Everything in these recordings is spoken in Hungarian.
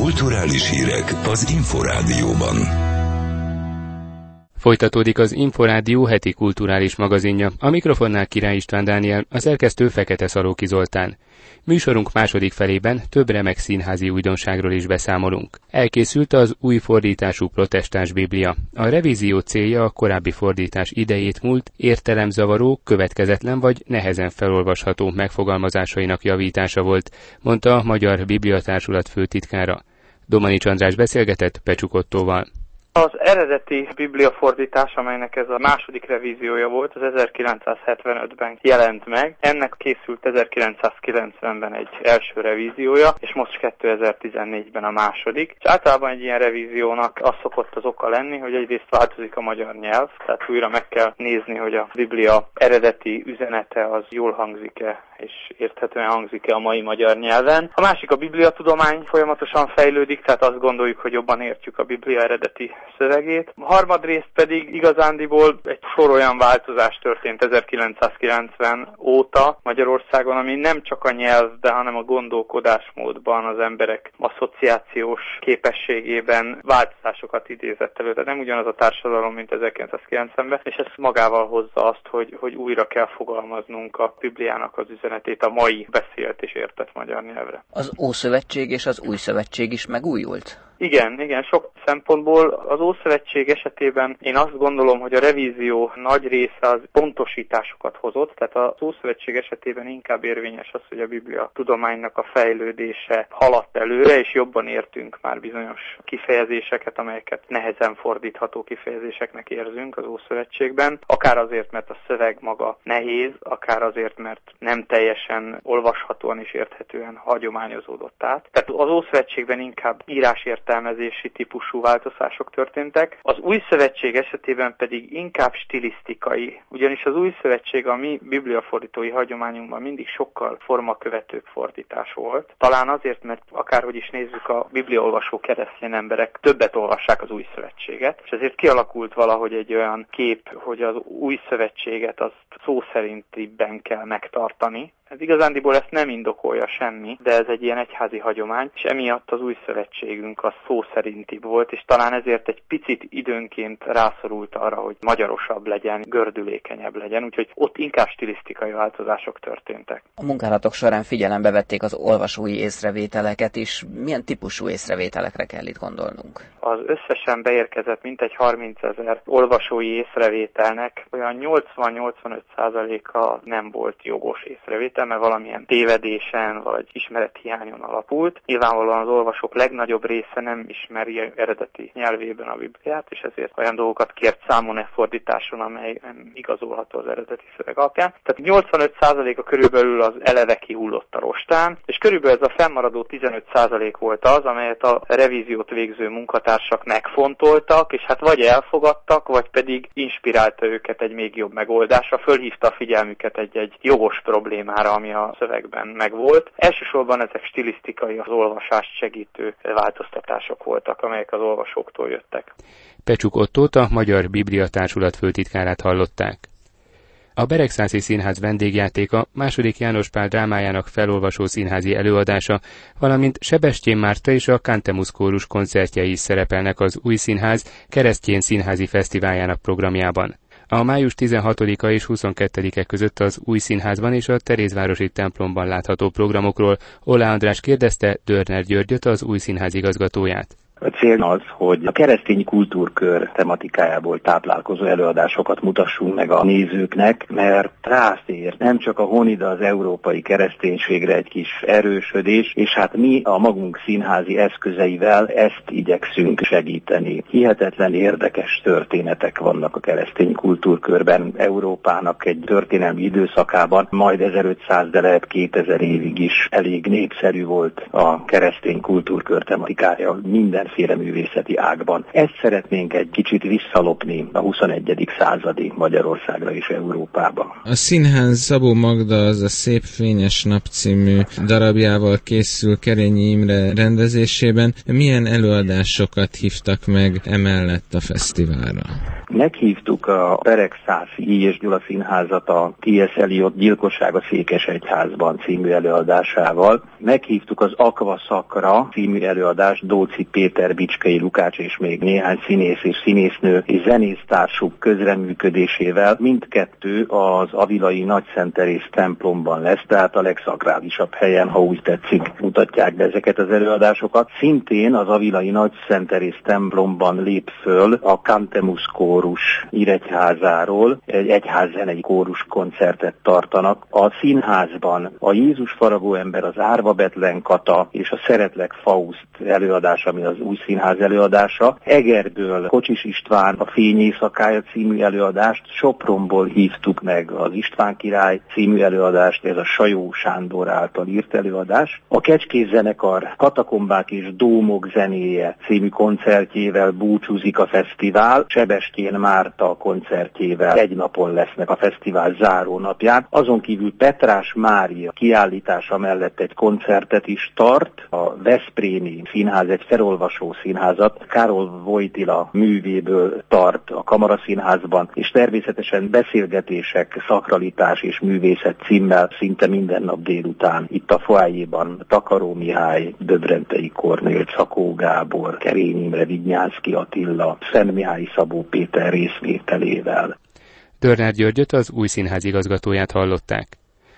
Kulturális hírek az Inforádióban. Folytatódik az Inforádió heti kulturális magazinja. A mikrofonnál Király István Dániel, a szerkesztő Fekete Szalóki Zoltán. Műsorunk második felében több remek színházi újdonságról is beszámolunk. Elkészült az új fordítású protestáns biblia. A revízió célja a korábbi fordítás idejét múlt, értelemzavaró, következetlen vagy nehezen felolvasható megfogalmazásainak javítása volt, mondta a Magyar Bibliatársulat főtitkára. Domanics András beszélgetett Pecsuk Ottóval. Az eredeti bibliafordítás, amelynek ez a második revíziója volt, az 1975-ben jelent meg. Ennek készült 1990-ben egy első revíziója, és most 2014-ben a második. És általában egy ilyen revíziónak az szokott az oka lenni, hogy egyrészt változik a magyar nyelv, tehát újra meg kell nézni, hogy a Biblia eredeti üzenete az jól hangzik-e, és érthetően hangzik-e a mai magyar nyelven. A másik a bibliatudomány folyamatosan fejlődik, tehát azt gondoljuk, hogy jobban értjük a Biblia eredeti szövegét. A harmadrészt pedig igazándiból egy sor olyan változás történt 1990 óta Magyarországon, ami nem csak a nyelvben, hanem a gondolkodásmódban, az emberek asszociációs képességében változásokat idézett elő. Tehát nem ugyanaz a társadalom, mint 1990-ben, és ez magával hozza azt, hogy újra kell fogalmaznunk a Bibliának az üzenetét a mai beszélt és értett magyar nyelvre. Az Ószövetség és az Új Szövetség is megújult? Igen, sok szempontból az Ószövetség esetében én azt gondolom, hogy a revízió nagy része az pontosításokat hozott, tehát az Ószövetség esetében inkább érvényes az, hogy a Biblia tudománynak a fejlődése haladt előre, és jobban értünk már bizonyos kifejezéseket, amelyeket nehezen fordítható kifejezéseknek érzünk az Ószövetségben, akár azért, mert a szöveg maga nehéz, akár azért, mert nem teljesen olvashatóan és érthetően hagyományozódott át. Tehát az Ószövetségben inkább értelmezési típusú változások történtek. Az Új Szövetség esetében pedig inkább stilisztikai, ugyanis az Új Szövetség a mi bibliafordítói hagyományunkban mindig sokkal formakövetőbb fordítás volt. Talán azért, mert akárhogy is nézzük, a bibliaolvasó keresztény emberek többet olvassák az Új Szövetséget, és ezért kialakult valahogy egy olyan kép, hogy az Új Szövetséget azt szó szerintibben kell megtartani. Ez igazándiból ezt nem indokolja semmi, de ez egy ilyen egyházi hagyomány, és emiatt az Új Szövetségünk az szó szerintibb volt, és talán ezért egy picit időnként rászorult arra, hogy magyarosabb legyen, gördülékenyebb legyen, úgyhogy ott inkább stilisztikai változások történtek. A munkálatok során figyelembe vették az olvasói észrevételeket is. Milyen típusú észrevételekre kell itt gondolnunk? Az összesen beérkezett mintegy 30 000 olvasói észrevételnek olyan 80-85%-a nem volt jogos észrevétel, mert valamilyen tévedésen vagy ismerethiányon alapult. Nyilvánvalóan az olvasók legnagyobb része nem ismeri eredeti nyelvében a Bibliát, és ezért olyan dolgokat kért számon fordításon, amely nem igazolható az eredeti szöveg alapján. Tehát 85%-a körülbelül az eleve kihullott a rostán, és körülbelül ez a fennmaradó 15% volt az, amelyet a revíziót végző munkatársak megfontoltak, és hát vagy elfogadtak, vagy pedig inspirálta őket egy még jobb megoldásra, fölhívta a figyelmüket egy jogos problémára, ami a szövegben megvolt. Elsősorban ezek stilisztikai, az olvasást segítő változtatások voltak, amelyek az olvasóktól jöttek. Pecsuk Ottót, a Magyar Bibliatársulat főtitkárát hallották. A Beregszászi Színház vendégjátéka II. János Pál drámájának felolvasó színházi előadása, valamint Sebestyén Márta és a Cantemus kórus koncertjei is szerepelnek az Új Színház keresztény színházi fesztiváljának programjában. A május 16-a és 22-e között az Új Színházban és a Terézvárosi templomban látható programokról Ollá András kérdezte Dörner Györgyöt, az Új Színház igazgatóját. A cél az, hogy a keresztény kultúrkör tematikájából táplálkozó előadásokat mutassunk meg a nézőknek, mert rászér nem csak a honi, de az európai kereszténységre egy kis erősödés, és hát mi a magunk színházi eszközeivel ezt igyekszünk segíteni. Hihetetlen érdekes történetek vannak a keresztény kultúrkörben. Európának egy történelmi időszakában, majd 1500, de lehet 2000 évig is elég népszerű volt a keresztény kultúrkör tematikája. Minden mindenféle művészeti ágban. Ezt szeretnénk egy kicsit visszalopni a 21. századi Magyarországra és Európába. A színház Szabó Magda az a Szép fényes nap című darabjával készül Kerényi Imre rendezésében. Milyen előadásokat hívtak meg emellett a fesztiválra? Meghívtuk a Beregszászi és Gyula Színházat a T.S. Eliot Gyilkosság a Székesegyházban című előadásával. Meghívtuk az Aqua Sacra című előadást Dóczy Péter, Bicskei Lukács és még néhány színész és színésznő és zenésztársuk közreműködésével. Mindkettő az avilai Nagyszenterész templomban lesz, tehát a legszakrálisabb helyen, ha úgy tetszik, mutatják be ezeket az előadásokat. Szintén az avilai Nagyszenterész templomban lép föl a Cantemus kórus Nyíregyházáról, egy egyházzenei kórus koncertet tartanak. A színházban a Jézus faragó ember, az Árva Betlen Kata és a Szeretlek Faust előadás, ami az új színház előadása. Egerből Kocsis István a Fény éjszakája című előadást, Sopronból hívtuk meg az István király című előadást, ez a Sajó Sándor által írt előadás. A Kecskés zenekar Katakombák és Dómok zenéje című koncertjével búcsúzik a fesztivál. Sebestyén Márta koncertjével egy napon lesznek a fesztivál záró napján. Azon kívül Petrás Mária kiállítása mellett egy koncertet is tart. A Veszprémi Színház egy felolvasó színházat Károly Wojtyla művéből tart a Kamaraszínházban, és természetesen beszélgetések, szakralitás és művészet címmel szinte minden nap délután. Itt a foájéban Takaró Mihály, Döbrentei Kornél, Szakó Gábor, Kerényi Imre, Vidnyánszky Attila, Szent Mihály Szabó Péter részvételével. Dörner Györgyöt, az új színház igazgatóját hallották.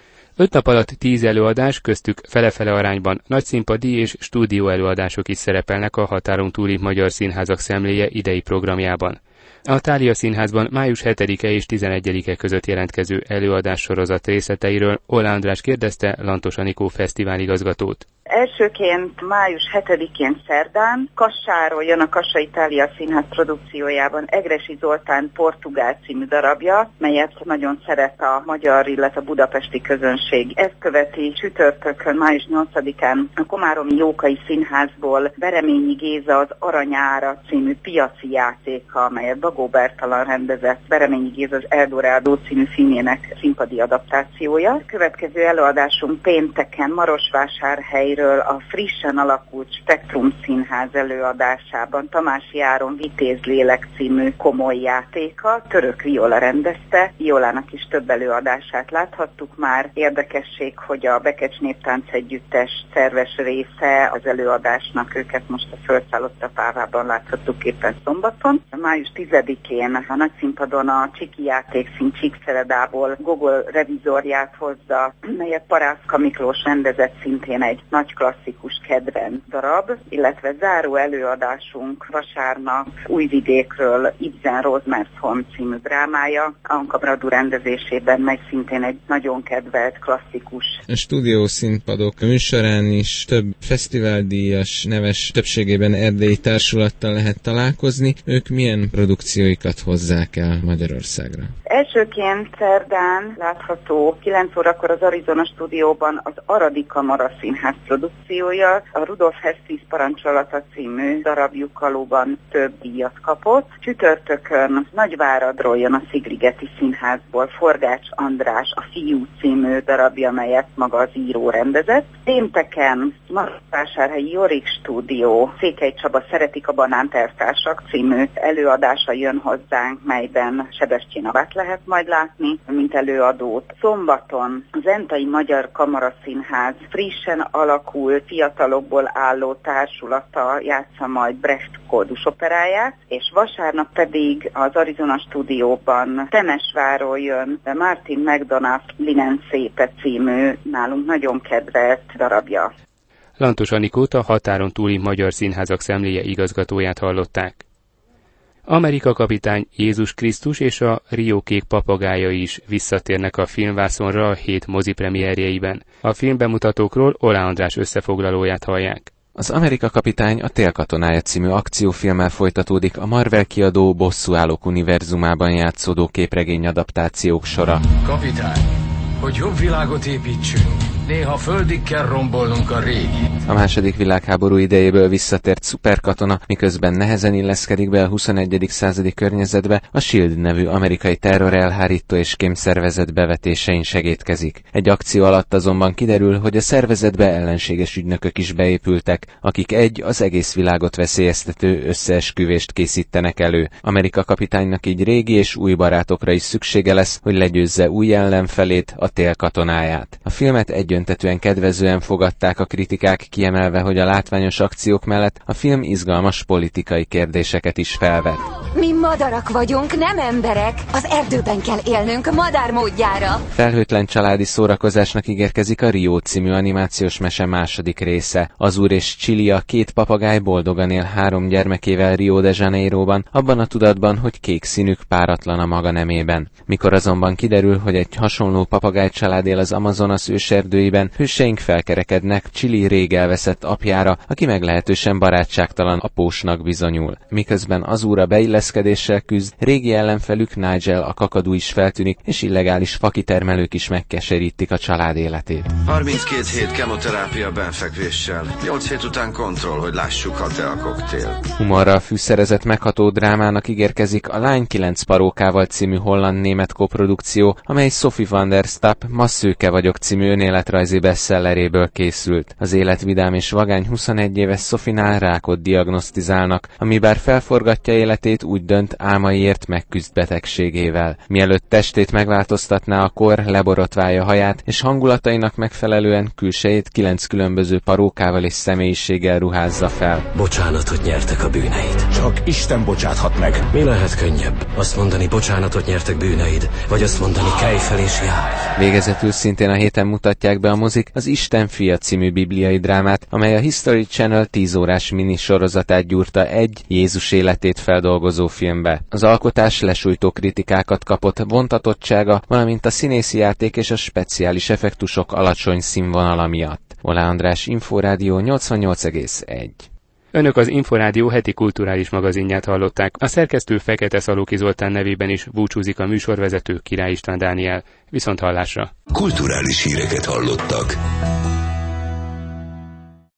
5 nap alatt 10 előadás, köztük fele-fele arányban nagyszínpadi és stúdió előadások is szerepelnek a határon túli magyar színházak szemléje idei programjában. A Thália Színházban május 7-e és 11-e között jelentkező előadássorozat részleteiről Ollá András kérdezte Lantos Anikó fesztiváligazgatót. Elsőként május 7-én szerdán Kassáról jön a Kassai Thália Színház produkciójában Egressy Zoltán Portugál című darabja, melyet nagyon szeret a magyar, illetve a budapesti közönség. Ezt követi csütörtökön, május 8-án a Komáromi Jókai Színházból Bereményi Géza az Aranyára című piaci játéka, melyet Bagó Bertalan rendezett. Bereményi Géza az Eldorádó című filmjének színpadi adaptációja. Következő előadásunk pénteken Marosvásárhely a frissen alakult Spektrum Színház előadásában Tamási Áron Vitéz Lélek című komoly játéka. Török Viola rendezte, Violának is több előadását láthattuk már. Érdekesség, hogy a Bekecs Néptánc Együttes szerves része az előadásnak, őket most a Földszállotta Pávában láthattuk éppen szombaton. Május 10-én a nagyszínpadon a Csiki játékszín Csíkszeredából Gogol revizorját hozza, melyet Parászka Miklós rendezett, szintén egy nagy klasszikus kedvenc darab, illetve záró előadásunk vasárnap Újvidékről Ibsen Rozmersholm című drámája, Anka Bradu rendezésében, meg szintén egy nagyon kedvelt klasszikus. A stúdiószínpadok műsorán is több fesztiváldíjas neves, többségében erdélyi társulattal lehet találkozni. Ők milyen produkcióikat hozzák el Magyarországra? Elsőként szerdán látható 9 órakor az Arizona stúdióban az Aradi Kamara Színház produkciója. A Rudolf Hess 10 parancsolata című darabjuk valóban több díjat kapott. Csütörtökön Nagyváradról jön a Szigligeti Színházból Forgács András a Fiú című darabja, melyet maga az író rendezett. Pénteken Marosvásárhelyi Jorik stúdió Székely Csaba Szeretik a banánt elvtársak című előadása jön hozzánk, melyben Sebestyén Avát lehet majd látni, mint előadót. Szombaton az Entai Magyar Kamaraszínház frissen alakult fiatalokból álló társulata játsza majd Brecht kórdusoperáját, és vasárnap pedig az Arizona stúdióban Temesvárról jön Martin McDonough Linen Szépe című nálunk nagyon kedvelt darabja. Lantos Anikót, a határon túli magyar színházak szemléje igazgatóját hallották. Amerika kapitány, Jézus Krisztus és a Rio kék papagája is visszatérnek a filmvászonra a hét mozipremierjeiben. A filmbemutatókról Ollá András összefoglalóját hallják. Az Amerika kapitány a Télkatonája című akciófilmmel folytatódik a Marvel kiadó Bosszúállók univerzumában játszódó képregény adaptációk sora. Kapitány, hogy jobb világot építsünk, néha földig kell rombolnunk a régit. A második világháború idejéből visszatért szuperkatona, miközben nehezen illeszkedik be a 21. századi környezetbe, a SHIELD nevű amerikai terrorelhárító és kémszervezet bevetésein segédkezik. Egy akció alatt azonban kiderül, hogy a szervezetbe ellenséges ügynökök is beépültek, akik az egész világot veszélyeztető összeesküvést készítenek elő. Amerika kapitánynak így régi és új barátokra is szüksége lesz, hogy legyőzze új ellenfelét, a télkatonáját. A filmet egyöntetűen kedvezően fogadták a kritikák, kiemelve, hogy a látványos akciók mellett a film izgalmas politikai kérdéseket is felvet. Mi madarak vagyunk, nem emberek. Az erdőben kell élnünk madármódjára. Felhőtlen családi szórakozásnak ígérkezik a Rio című animációs mese második része. Azur és Chilia, két papagáj boldogan él 3 gyermekével Rio de Janeiroban, abban a tudatban, hogy kék színük páratlan a maga nemében. Mikor azonban kiderül, hogy egy hasonló papagáj család él az Amazonas őserdőiben, hőseink felkerekednek Chili rég elveszett apjára, aki meglehetősen barátságtalan apósnak bizonyul. Miközben Azura beilleszkedéssel küzd, régi ellenfelük Nigel a kakadú is feltűnik, és illegális fakitermelők is megkeserítik a család életét. 32 hét kemoterápia benfekvéssel, 8 hét után kontroll, hogy lássuk, hat-e a koktél. Humorral fűszerezett megható drámának ígérkezik a Lány 9 parókával című holland-német koprodukció, amely Sophie van der Stapp Ma szőke vagyok című önéletrajzi bestselleréből készült. Az életvidám és vagány 21 éves Sophie-nál rákot diagnosztizálnak, ami bár felforgatja életét, úgy dönt, álmaiért megküzd betegségével. Mielőtt testét megváltoztatná, a kor leborotválja haját, és hangulatainak megfelelően külsejét 9 különböző parókával és személyiséggel ruházza fel. Bocsánatot nyertek a bűneid. Csak Isten bocsáthat meg. Mi lehet könnyebb? Azt mondani, bocsánatot nyertek bűneid, vagy azt mondani, kelj fel és járj? Végezetül szintén a héten mutatják be a mozik az Isten fia című bibliai drámát, amely a History Channel 10 órás minisorozatát gyúrta egy Jézus életét feldolgozó filmbe. Az alkotás lesújtó kritikákat kapott, vontatottsága, valamint a színészi játék és a speciális effektusok alacsony színvonala miatt. Oláh András, Inforádió 88,1. Önök az Inforádió heti kulturális magazinját hallották. A szerkesztő Fekete Szalóki Zoltán nevében is búcsúzik a műsorvezető Király István Dániel. Viszonthallásra! Kulturális híreket hallottak.